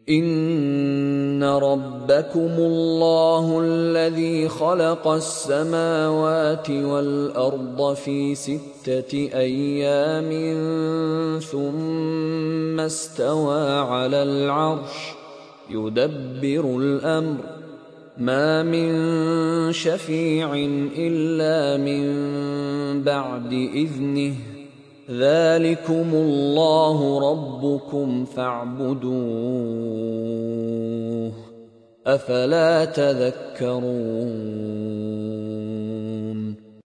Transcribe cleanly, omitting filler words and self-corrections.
إن ربكم الله الذي خلق السماوات والأرض في 6 أيام ثم استوى على العرش يدبر الأمر ما من شفيع إلا من بعد إذنه ذلكم الله ربكم فاعبدوه أفلا تذكرون